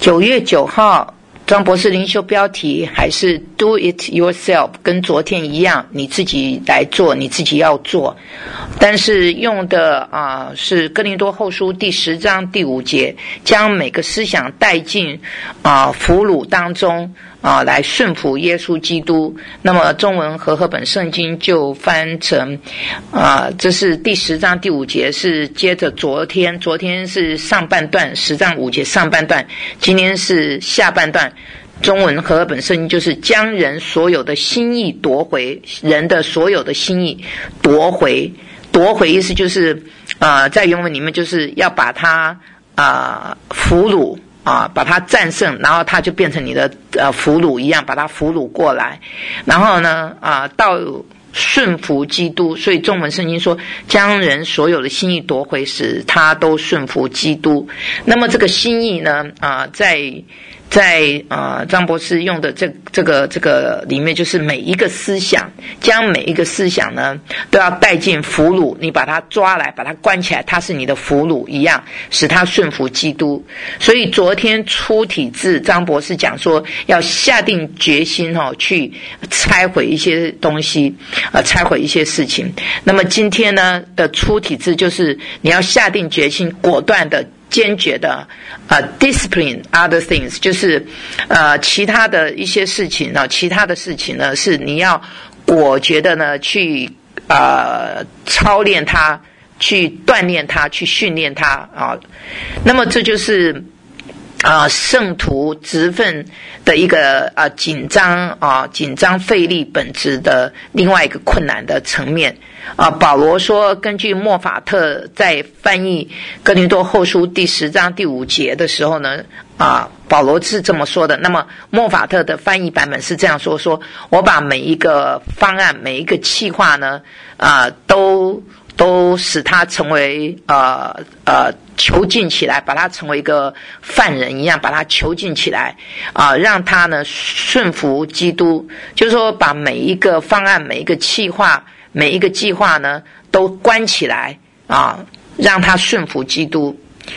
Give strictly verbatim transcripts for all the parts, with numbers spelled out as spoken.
九月九号，张博士灵修标题还是 Do it yourself， 跟昨天一样，你自己来做，你自己要做。但是用的啊、呃、是哥林多后书第十章第五节，将每个思想带进啊、呃、俘虏当中啊、呃，来顺服耶稣基督。那么中文和合本圣经就翻成啊、呃，这是第十章第五节，是接着昨天，昨天是上半段，十章五节上半段，今天是下半段。中文和合本圣经就是将人所有的心意夺回，人的所有的心意夺回，夺回意思就是啊、呃，在原文里面就是要把他啊、呃、俘虏啊，把他战胜，然后他就变成你的呃俘虏一样，把他俘虏过来，然后呢啊、呃、到顺服基督，所以中文圣经说将人所有的心意夺回，使他都顺服基督。那么这个心意呢啊、呃、在在啊、呃，张博士用的这这个这个里面，就是每一个思想，将每一个思想呢都要带进俘虏，你把它抓来，把它关起来，它是你的俘虏一样，使它顺服基督。所以昨天出体字，张博士讲说要下定决心哦，去拆毁一些东西，呃，拆毁一些事情。那么今天呢的出体字就是你要下定决心，果断的。坚决的呃 discipline other things， 就是呃其他的一些事情呢，其他的事情呢是你要果决的呢去呃操练它，去锻炼它，去训练它啊。那么这就是啊、呃，圣徒职分的一个啊、呃、紧张啊紧张费力本质的另外一个困难的层面啊。保罗说，根据莫法特在翻译哥林多后书第十章第五节的时候呢，啊，保罗是这么说的。那么莫法特的翻译版本是这样说：说我把每一个方案、每一个计划呢，啊，都都使他成为呃呃。囚禁起来，把他成为一个犯人一样，把他囚禁起来啊、呃，让他呢顺服基督，就是说把每一个方案、每一个计划、每一个计划呢都关起来啊，让他顺服基督。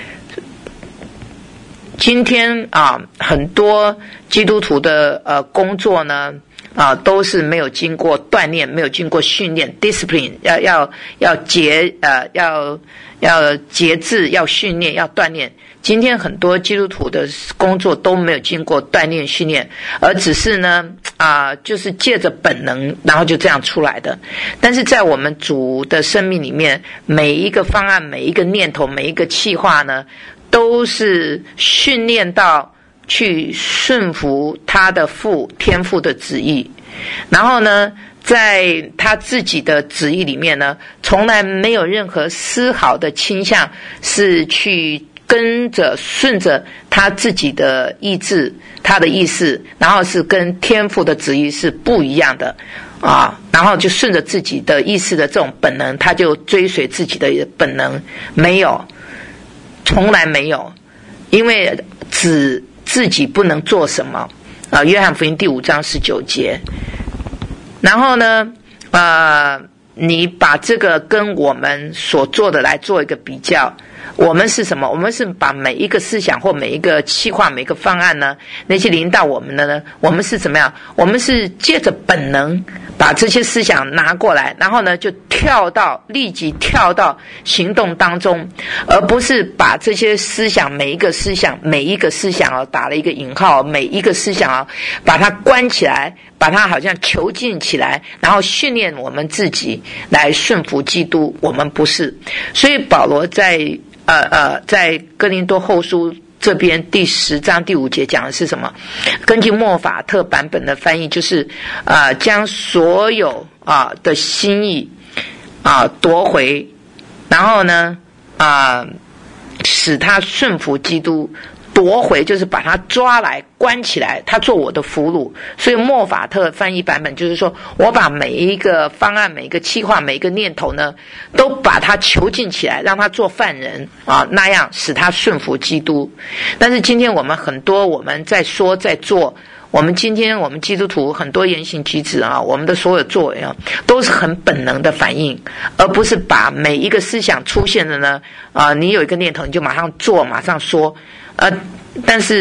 今天啊，很多基督徒的呃工作呢啊，都是没有经过锻炼，没有经过训练 ，discipline 要要要节呃要要节制，要训练，要锻炼。今天很多基督徒的工作都没有经过锻炼训练，而只是呢啊、呃，就是借着本能，然后就这样出来的。但是在我们主的生命里面，每一个方案、每一个念头、每一个计划呢，都是训练到去顺服他的父天父的旨意，然后呢在他自己的旨意里面呢，从来没有任何丝毫的倾向是去跟着顺着他自己的意志，他的意思，然后是跟天父的旨意是不一样的啊，然后就顺着自己的意思的这种本能，他就追随自己的本能，没有，从来没有，因为只自己不能做什么啊，约翰福音第五章十九节。然后呢呃你把这个跟我们所做的来做一个比较，我们是什么？我们是把每一个思想或每一个企划、每一个方案呢，那些临到我们的呢，我们是怎么样？我们是借着本能把这些思想拿过来，然后呢就跳到立即跳到行动当中，而不是把这些思想每一个思想每一个思想啊打了一个引号，每一个思想啊把它关起来，把它好像囚禁起来，然后训练我们自己来顺服基督。我们不是。所以保罗在呃呃在哥林多后书这边第十章第五节讲的是什么？根据莫法特版本的翻译，就是啊、呃、将所有啊、呃、的心意啊、呃、夺回，然后呢啊、呃、使他顺服基督。夺回就是把他抓来关起来，他做我的俘虏。所以莫法特翻译版本就是说，我把每一个方案、每一个计划、每一个念头呢，都把他囚禁起来，让他做犯人啊，那样使他顺服基督。但是今天我们很多我们在说在做，我们今天我们基督徒很多言行举止啊，我们的所有作为啊，都是很本能的反应，而不是把每一个思想出现的呢啊，你有一个念头你就马上做，马上说。呃，但是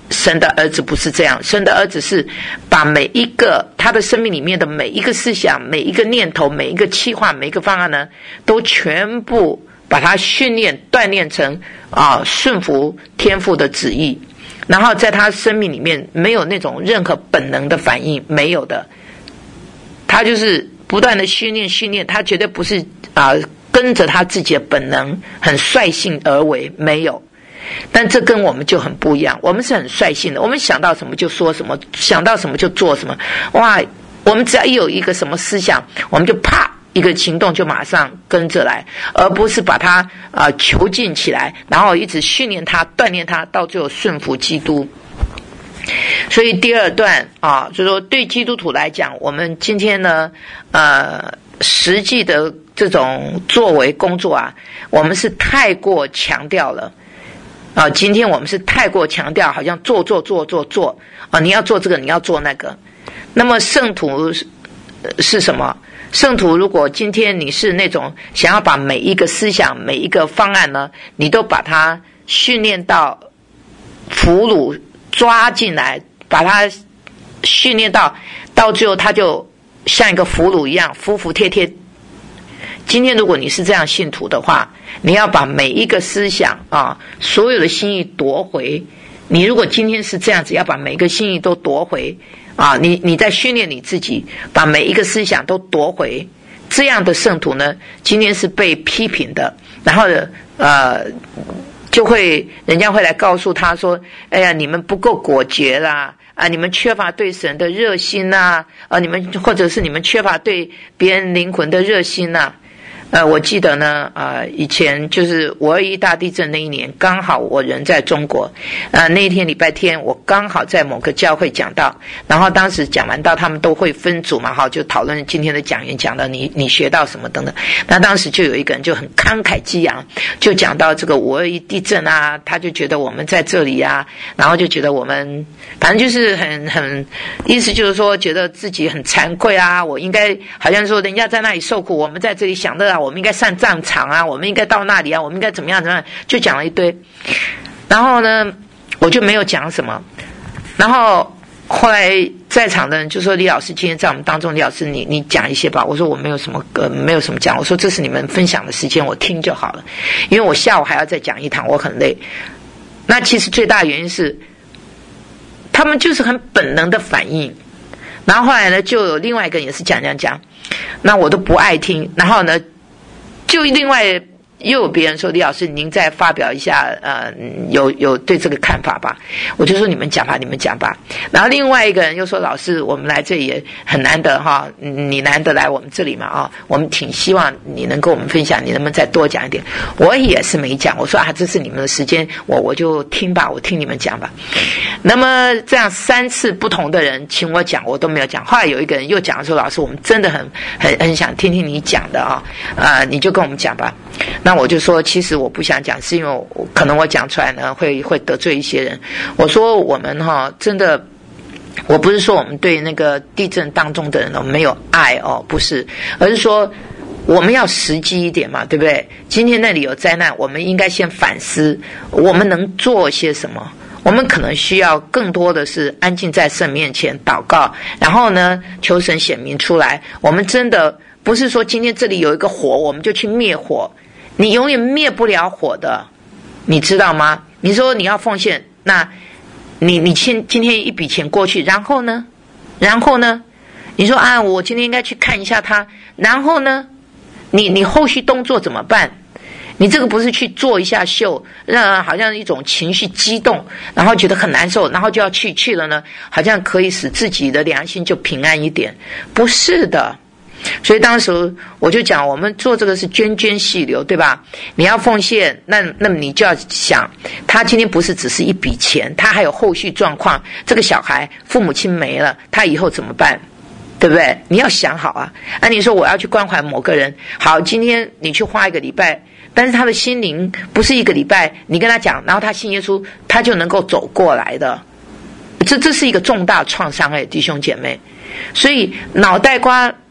神的儿子不是这样，神的儿子是把每一个他的生命里面的每一个思想、每一个念头、每一个计划、每一个方案呢，都全部把它训练、锻炼成啊顺服天父的旨意。然后在他生命里面没有那种任何本能的反应，没有的，他就是不断的训练训练，他绝对不是啊跟着他自己的本能很率性而为，没有。但这跟我们就很不一样，我们是很率性的，我们想到什么就说什么，想到什么就做什么。哇，我们只要一有一个什么思想，我们就啪一个行动就马上跟着来，而不是把它啊、呃、囚禁起来，然后一直训练它、锻炼它，到最后顺服基督。所以第二段啊，就是说对基督徒来讲，我们今天呢，呃，实际的这种作为工作啊，我们是太过强调了。啊，今天我们是太过强调，好像做做做做做啊，你要做这个，你要做那个。那么圣徒是是什么？圣徒如果今天你是那种想要把每一个思想、每一个方案呢，你都把它训练到俘虏抓进来，把它训练到到最后，他就像一个俘虏一样服服帖帖。今天如果你是这样信徒的话，你要把每一个思想啊，所有的心意夺回。你如果今天是这样子，要把每一个心意都夺回啊，你你在训练你自己，把每一个思想都夺回。这样的圣徒呢，今天是被批评的，然后呃，就会人家会来告诉他说：“哎呀，你们不够果决啦。”啊，你们缺乏对神的热心呐、啊，啊，你们或者是你们缺乏对别人灵魂的热心呐、啊。呃，我记得呢，呃，以前就是五二一大地震那一年，刚好我人在中国，呃，那一天礼拜天，我刚好在某个教会讲道，然后当时讲完道，他们都会分组嘛，哈，就讨论今天的讲员讲的你你学到什么等等。那当时就有一个人就很慷慨激昂，就讲到这个五二一地震啊，他就觉得我们在这里啊，然后就觉得我们反正就是很很，意思就是说觉得自己很惭愧啊，我应该好像说人家在那里受苦，我们在这里享乐啊。我们应该上战场啊，我们应该到那里啊，我们应该怎么样怎么样，就讲了一堆。然后呢，我就没有讲什么。然后后来在场的人就说：“李老师今天在我们当中，李老师你你讲一些吧。”我说：“我没有什么呃没有什么讲，我说这是你们分享的时间，我听就好了，因为我下午还要再讲一堂，我很累。”那其实最大的原因是，他们就是很本能的反应。然后后来呢，就有另外一个人也是讲讲讲，那我都不爱听。然后呢，就另外又有别人说：“李老师，您再发表一下，呃，有有对这个看法吧？”我就说：“你们讲吧，你们讲吧。”然后另外一个人又说：“老师，我们来这里也很难得哈，你难得来我们这里嘛啊，我们挺希望你能跟我们分享，你能不能再多讲一点？”我也是没讲，我说啊，这是你们的时间，我我就听吧，我听你们讲吧。那么这样三次不同的人请我讲，我都没有讲。后来有一个人又讲说：“老师，我们真的很很很想听听你讲的啊，啊、呃，你就跟我们讲吧。”那我就说，其实我不想讲，是因为我可能我讲出来呢会会得罪一些人。我说我们哈真的，我不是说我们对那个地震当中的人哦没有爱哦，不是，而是说我们要实际一点嘛，对不对？今天那里有灾难，我们应该先反思，我们能做些什么？我们可能需要更多的是安静在神面前祷告，然后呢求神显明出来。我们真的不是说今天这里有一个火，我们就去灭火。你永远灭不了火的，你知道吗？你说你要奉献，那你你今今天一笔钱过去，然后呢？然后呢？你说啊，我今天应该去看一下他，然后呢？你你后续动作怎么办？你这个不是去做一下秀，让好像一种情绪激动，然后觉得很难受，然后就要去去了呢，好像可以使自己的良心就平安一点，不是的。所以当时我就讲，我们做这个是涓涓细流，对吧？你要奉献，那那么你就要想，他今天不是只是一笔钱，他还有后续状况。这个小孩父母亲没了，他以后怎么办？对不对？你要想好啊！啊，你说我要去关怀某个人，好，今天你去花一个礼拜，但是他的心灵不是一个礼拜，你跟他讲，然后他信耶稣，他就能够走过来的。这这是一个重大创伤哎，弟兄姐妹。所以脑袋瓜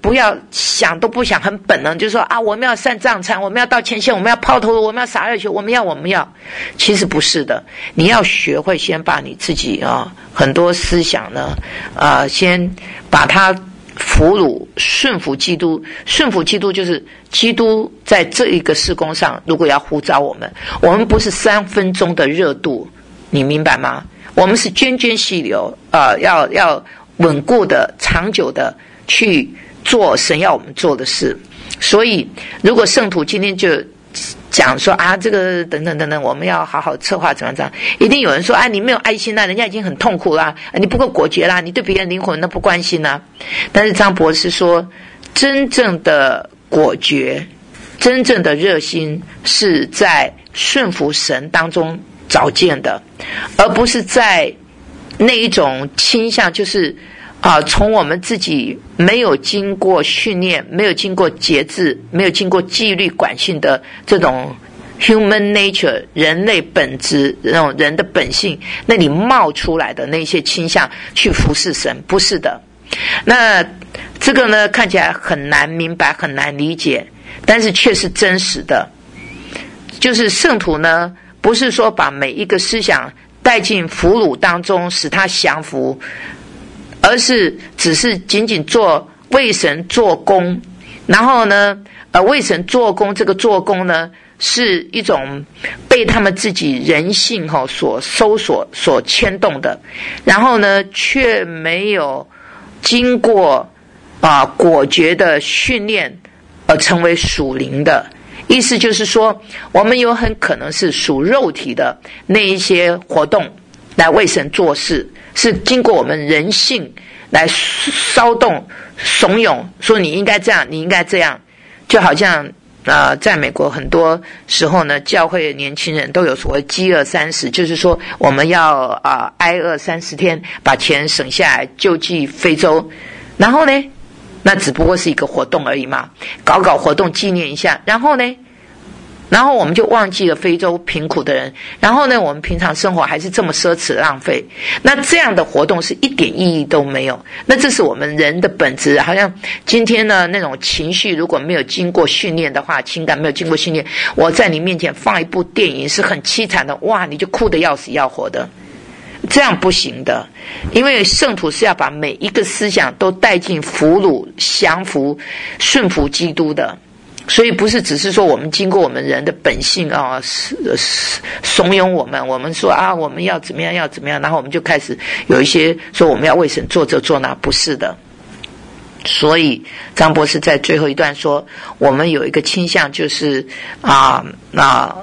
不要想都不想，很本能就说啊，我们要上战场，我们要到前线，我们要抛头颅，我们要洒热血，我们要我们要。其实不是的，你要学会先把你自己啊很多思想呢啊、呃、先把它俘虏顺服基督。顺服基督就是基督在这一个事工上，如果要呼召我们，我们不是三分钟的热度，你明白吗？我们是涓涓细流啊、呃，要要稳固的长久的去做神要我们做的事。所以如果圣徒今天就讲说啊，这个等等等等，我们要好好策划怎么样，一定有人说啊，你没有爱心啦，人家已经很痛苦啦，你不够果决啦，你对别人灵魂都不关心啦。但是张博士说，真正的果决，真正的热心是在顺服神当中找见的，而不是在那一种倾向，就是啊，从我们自己没有经过训练，没有经过节制，没有经过纪律管训的这种 human nature 人类本质，那种人的本性，那里冒出来的那些倾向去服侍神，不是的。那这个呢，看起来很难明白，很难理解，但是却是真实的。就是圣徒呢，不是说把每一个思想带进俘虏当中，使他降服，而是只是仅仅做为神做工。然后呢呃，为神做工，这个做工呢是一种被他们自己人性齁所搜索所牵动的，然后呢却没有经过啊、呃、果决的训练而成为属灵的。意思就是说，我们有很可能是属肉体的那一些活动来为神做事，是经过我们人性来骚动怂恿，说你应该这样，你应该这样。就好像呃，在美国很多时候呢，教会年轻人都有所谓饥饿三十，就是说我们要啊、呃、挨饿三十天，把钱省下来救济非洲。然后呢，那只不过是一个活动而已嘛，搞搞活动纪念一下。然后呢，然后我们就忘记了非洲贫苦的人。然后呢，我们平常生活还是这么奢侈浪费。那这样的活动是一点意义都没有。那这是我们人的本质。好像今天呢，那种情绪如果没有经过训练的话，情感没有经过训练，我在你面前放一部电影是很凄惨的，哇，你就哭得要死要活的。这样不行的，因为圣徒是要把每一个思想都带进俘虏、降服、顺服基督的。所以不是只是说我们经过我们人的本性啊，怂恿我们，我们说啊我们要怎么样要怎么样，然后我们就开始有一些说我们要为神做这做那，不是的。所以张博士在最后一段说，我们有一个倾向就是啊啊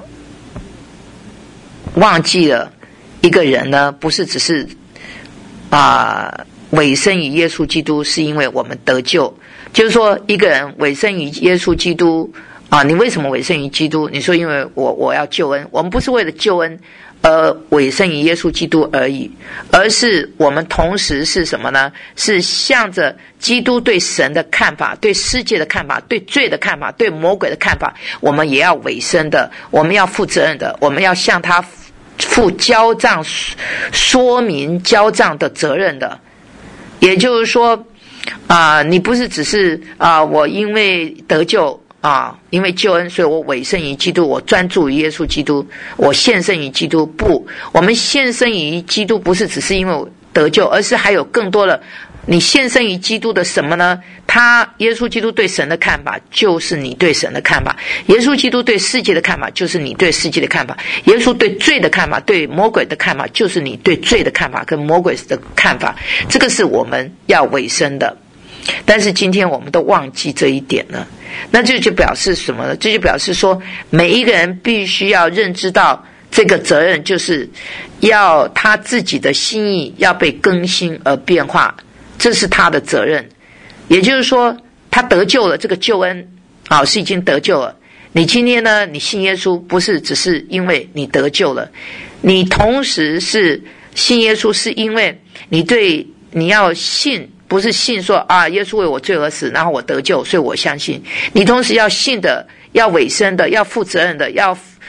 忘记了一个人呢，不是只是啊委身于耶稣基督，是因为我们得救。就是说一个人委身于耶稣基督啊，你为什么委身于基督？你说因为我我要救恩，我们不是为了救恩而委身于耶稣基督而已，而是我们同时是什么呢？是向着基督对神的看法，对世界的看法，对罪的看法，对魔鬼的看法，我们也要委身的，我们要负责任的，我们要向他负交账说明交账的责任的。也就是说啊、呃，你不是只是啊、呃，我因为得救啊，因为救恩，所以我委身于基督，我专注于耶稣基督，我献身于基督。不，我们献身于基督不是只是因为得救，而是还有更多的。你献身于基督的什么呢？他耶稣基督对神的看法就是你对神的看法，耶稣基督对世界的看法就是你对世界的看法，耶稣对罪的看法，对魔鬼的看法就是你对罪的看法跟魔鬼的看法。这个是我们要委身的。但是今天我们都忘记这一点了，那这就表示什么呢？这就表示说每一个人必须要认知到这个责任，就是要他自己的心意要被更新而变化，这是他的责任。也就是说他得救了，这个救恩啊是已经得救了。你今天呢，你信耶稣不是只是因为你得救了，你同时是信耶稣是因为你对你要信，不是信说啊耶稣为我罪而死，然后我得救，所以我相信。你同时要信的，要委身的，要负责任的，要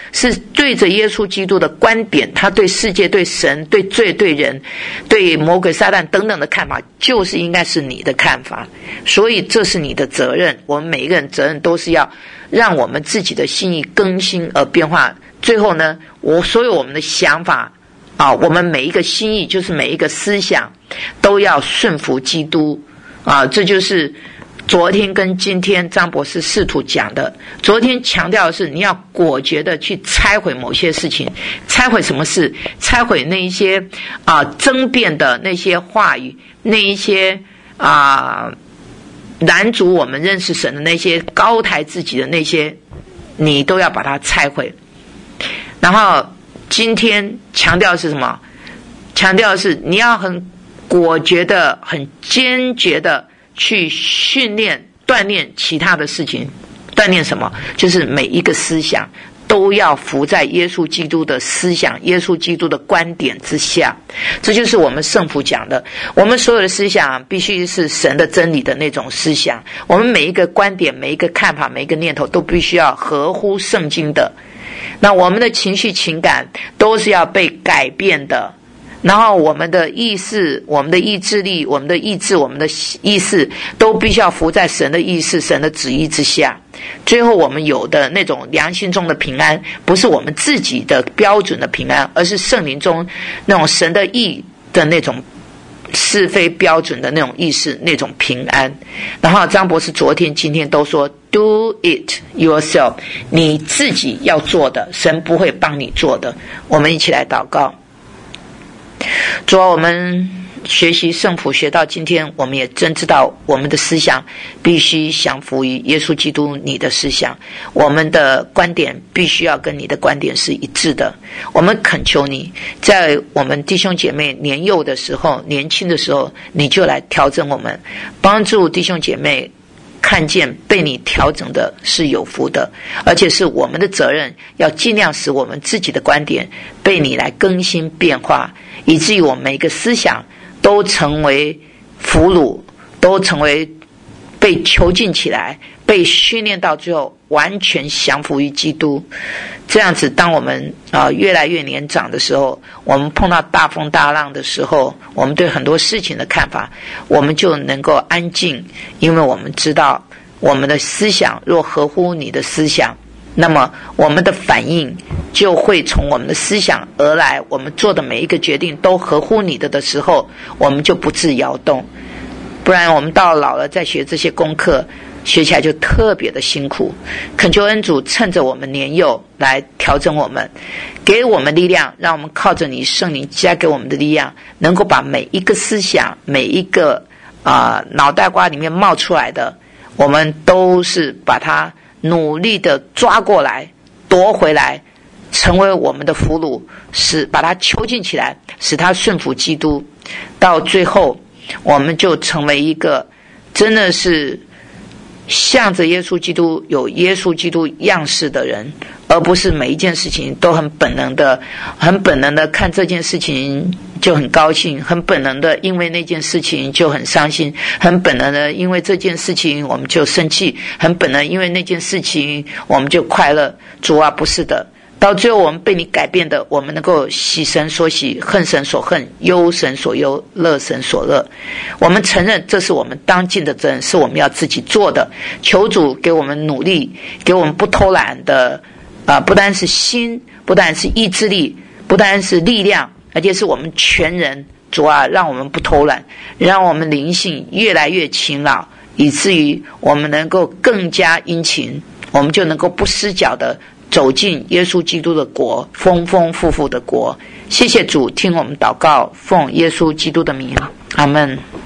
是对着耶稣基督的观点，他对世界、对神、对罪、对人、对魔鬼撒旦等等的看法，就是应该是你的看法。所以这是你的责任，我们每一个人责任都是要让我们自己的心意更新而变化。最后呢，我所有我们的想法啊，我们每一个心意，就是每一个思想，都要顺服基督啊，这就是昨天跟今天张博士试图讲的。昨天强调的是你要果决的去拆毁某些事情。拆毁什么事？拆毁那一些啊争辩的那些话语，那一些啊拦阻我们认识神的那些高抬自己的那些，你都要把它拆毁。然后今天强调的是什么？强调的是你要很果决的、很坚决的去训练、锻炼其他的事情。锻炼什么？就是每一个思想都要服在耶稣基督的思想、耶稣基督的观点之下。这就是我们圣父讲的，我们所有的思想必须是神的真理的那种思想。我们每一个观点、每一个看法、每一个念头都必须要合乎圣经的。那我们的情绪情感都是要被改变的，然后我们的意识、我们的意志力、我们的意志、我们的意识都必须要服在神的意识、神的旨意之下。最后我们有的那种良心中的平安，不是我们自己的标准的平安，而是圣灵中那种神的意的那种是非标准的那种意识，那种平安。然后张博士昨天今天都说 do it yourself， 你自己要做的，神不会帮你做的。我们一起来祷告。主啊，我们学习圣父学到今天，我们也真知道我们的思想必须降服于耶稣基督你的思想，我们的观点必须要跟你的观点是一致的。我们恳求你，在我们弟兄姐妹年幼的时候、年轻的时候，你就来调整我们，帮助弟兄姐妹看见被你调整的是有福的，而且是我们的责任，要尽量使我们自己的观点被你来更新变化，以至于我们每一个思想都成为俘虏，都成为被囚禁起来，被训练到最后完全降服于基督。这样子当我们、呃、越来越年长的时候，我们碰到大风大浪的时候，我们对很多事情的看法，我们就能够安静，因为我们知道我们的思想若合乎你的思想，那么我们的反应就会从我们的思想而来，我们做的每一个决定都合乎你的的时候，我们就不致摇动。不然我们到老了再学这些功课，学起来就特别的辛苦。恳求恩主趁着我们年幼来调整我们，给我们力量，让我们靠着你圣灵加给我们的力量，能够把每一个思想、每一个啊、呃、脑袋瓜里面冒出来的，我们都是把它努力的抓过来、夺回来，成为我们的俘虏，使把它囚禁起来，使它顺服基督。到最后我们就成为一个真的是向着耶稣基督、有耶稣基督样式的人，而不是每一件事情都很本能的很本能的看这件事情就很高兴，很本能的因为那件事情就很伤心，很本能的因为这件事情我们就生气，很本能因为那件事情我们就快乐。主啊，不是的，到最后我们被你改变的，我们能够喜神所喜，恨神所恨，忧神所忧，乐神所乐。我们承认这是我们当尽的责任，是我们要自己做的。求主给我们努力，给我们不偷懒的啊、呃，不单是心，不单是意志力，不单是力量，而且是我们全人。主啊，让我们不偷懒，让我们灵性越来越勤劳，以至于我们能够更加殷勤，我们就能够不失脚的走进耶稣基督的国，丰丰富富的国。谢谢主，听我们祷告，奉耶稣基督的名，阿们。